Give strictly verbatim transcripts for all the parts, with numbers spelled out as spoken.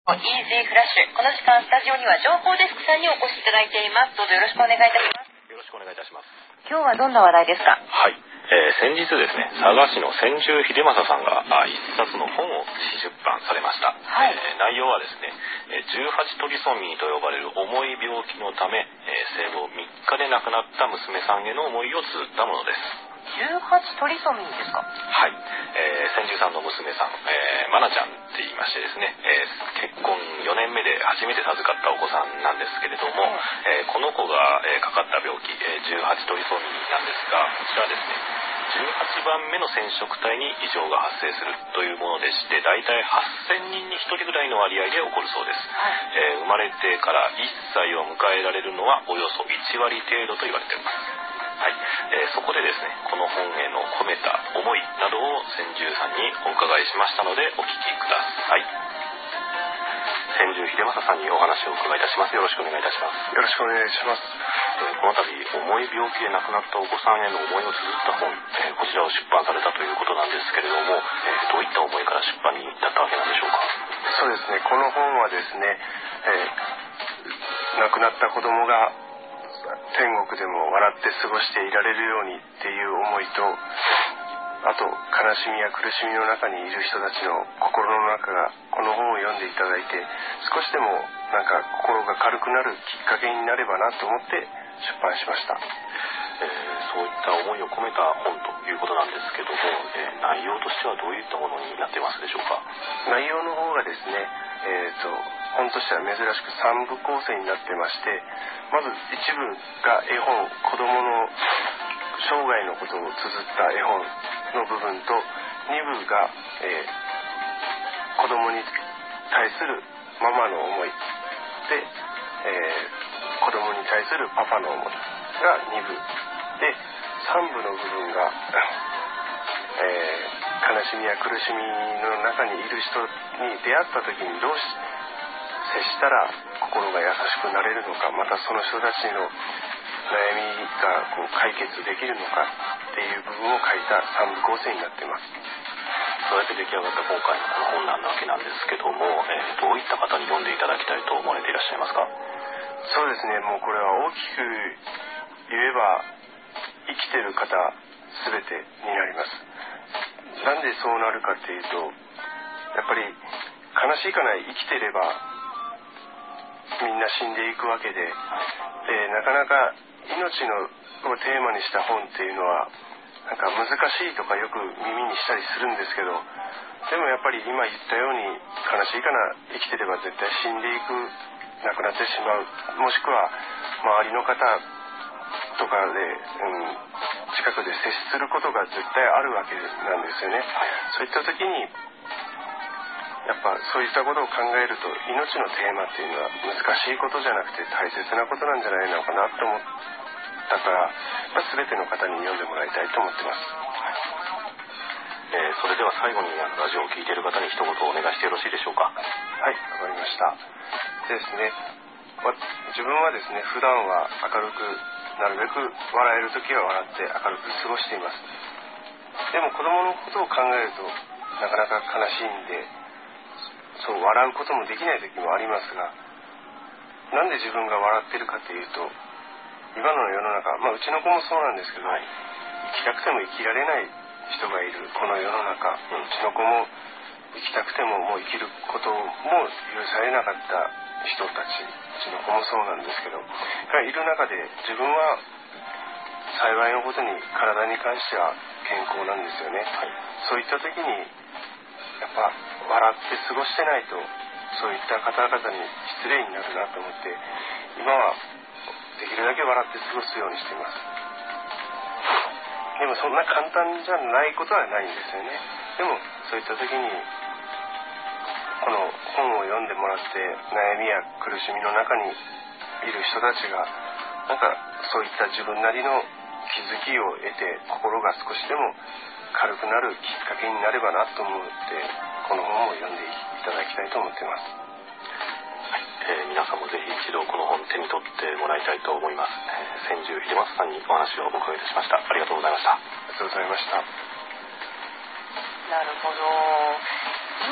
イージーフラッシュ、この時間スタジオには情報デスクさんにお越しいただいています。どうぞよろしくお願いいたします。 よろしくお願いいたします。 今日はどんな話題ですか？ はい、えー、先日ですね、佐賀市の千住秀正さんがあ一冊の本を出版されました。 はい、 えー、内容はですね、じゅうはちトリソミーと呼ばれる重い病気のため、えー、生後みっかで亡くなった娘さんへの思いを綴ったものです。 じゅうはちトリソミーですか？ はい、えー、千住さんの娘さん、えー、まなちゃんって言いましてですね、えー、結婚よねんめで初めて授かったお子さんなんですけれども、えー、この子が、えー、かかった病気、えー、じゅうはちトリソミーなんですが、こちらですね、じゅうはちばんめの染色体に異常が発生するというものでして、だいたいはっせんにんにひとりぐらいの割合で起こるそうです。 はい、 えー、生まれてからいっさいを迎えられるのはおよそいちわり程度と言われています。はい、えー、そこでですね、この本への込めた思いなどを千住さんにお伺いしましたのでお聞きください。千住秀正さんにお話をお伺いいたします。よろしくお願いいたします。 よろしくお願いします。 えー、この度重い病気で亡くなったお子さんへの思いを綴った本、えー、こちらを出版されたということなんですけれども、えー、どういった思いから出版に至ったわけなんでしょうか？ そうですね、この本はですね、えー、亡くなった子供が天国でも笑って過ごしていられるようにっていう思いと、あと悲しみや苦しみの中にいる人たちの心の中がこの本を読んでいただいて、少しでもなんか心が軽くなるきっかけになればなと思って出版しました。 えー、そういった思いを込めた本ということなんですけども、えー、内容としてはどういったものになっていますでしょうか？ 内容の方がですね、えーと、本としては珍しくさんぶ構成になってまして、まず一部が絵本、子どもの生涯のことを綴った絵本の部分と、にぶが、えー、子どもに対するママの思いで、えー、子どもに対するパパの思いがにぶで、さんぶの部分が、えー、悲しみや苦しみの中にいる人に出会った時にどうし接したら心が優しくなれるのか、またその人たちの悩みがこう解決できるのかっていう部分を書いたさんぶ構成になっています。 そうやって出来上がった今回のこの本なんだわけなんですけども、えー、どういった方に読んでいただきたいと思われていらっしゃいますか？ そうですね、もうこれは大きく言えば生きてる方全てになります。なんでそうなるかっていうと、やっぱり悲しいかな、生きてればみんな死んでいくわけで、でなかなか命のをテーマにした本っていうのはなんか難しいとかよく耳にしたりするんですけど、でもやっぱり今言ったように悲しいかな、生きてれば絶対死んでいく、亡くなってしまう、もしくは周りの方とかで、うん、近くで接することが絶対あるわけなんですよね。そういった時にやっぱそういったことを考えると、命のテーマっていうのは難しいことじゃなくて大切なことなんじゃないのかなと思ったから、まあ、全ての方に読んでもらいたいと思ってます。 えー、それでは最後にラジオを聞いている方に一言お願いしてよろしいでしょうか？ はい、わかりました。ですね、自分はですね、普段は明るく、なるべく笑えるときは笑って明るく過ごしています。でも子供のことを考えるとなかなか悲しいんで、そう笑うこともできない時もありますが、なんで自分が笑ってるかというと、今の世の中、まあうちの子もそうなんですけど、はい、生きたくても生きられない人がいるこの世の中、うん、うちの子も生きたくてももう生きることも許されなかった人たち、うちの子もそうなんですけどがいる中で、自分は幸いのことに体に関しては健康なんですよね。はい、そういった時にやっぱ笑って過ごしてないと、そういった方々に失礼になるなと思って、今はできるだけ笑って過ごすようにしています。でもそんな簡単じゃないことはないんですよね。でもそういった時にこの本を読んでもらって、悩みや苦しみの中にいる人たちがなんかそういった自分なりの気づきを得て、心が少しでも軽くなるきっかけになればなと思って、この本を読んでいただきたいと思っています。 はい、えー、皆さんもぜひ一度この本手に取ってもらいたいと思います。えー、千住秀正さんにお話をお伺いいたしました。ありがとうございました。 ありがとうございました。 なるほど。今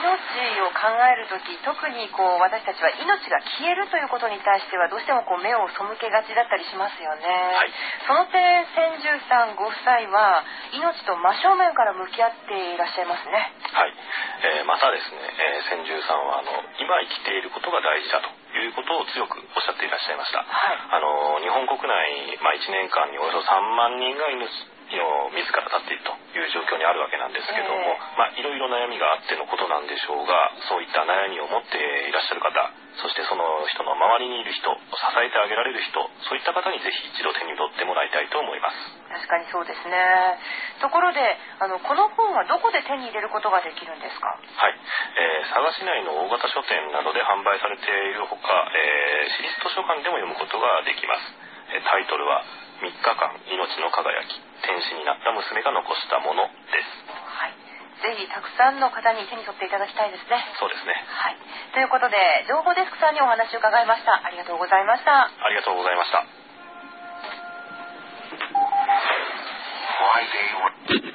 を考えるとき、特にこう私たちは命が消えるということに対してはどうしてもこう目を背けがちだったりしますよね、はい、その点千住さんご夫妻は命と真正面から向き合っていらっしゃいますね。 はい、えー、またですね、えー、千住さんはあの今生きていることが大事だということを強くおっしゃっていらっしゃいました、はい、あの日本国内、まあ、いちねんかんにおよそさんまんにんが命を自ら絶っているという状況にあるわけなんですけども、えーまあ、いろいろ悩みがあってのことなんでしょうが、そういった悩みを持っていらっしゃる方、そしてその人の周りにいる人、支えてあげられる人、そういった方にぜひ一度手に取ってもらいたいと思います。 確かにそうですね。ところであのこの本はどこで手に入れることができるんですか？ はい、えー、佐賀市内の大型書店などで販売されているほか、えー、市立図書館でも読むことができます。タイトルはみっかかん命の輝き、天使になった娘が残したものです。 はい、ぜひたくさんの方に手に取っていただきたいですね。 そうですね。 はい。ということで情報デスクさんにお話を伺いました。ありがとうございました。 ありがとうございました。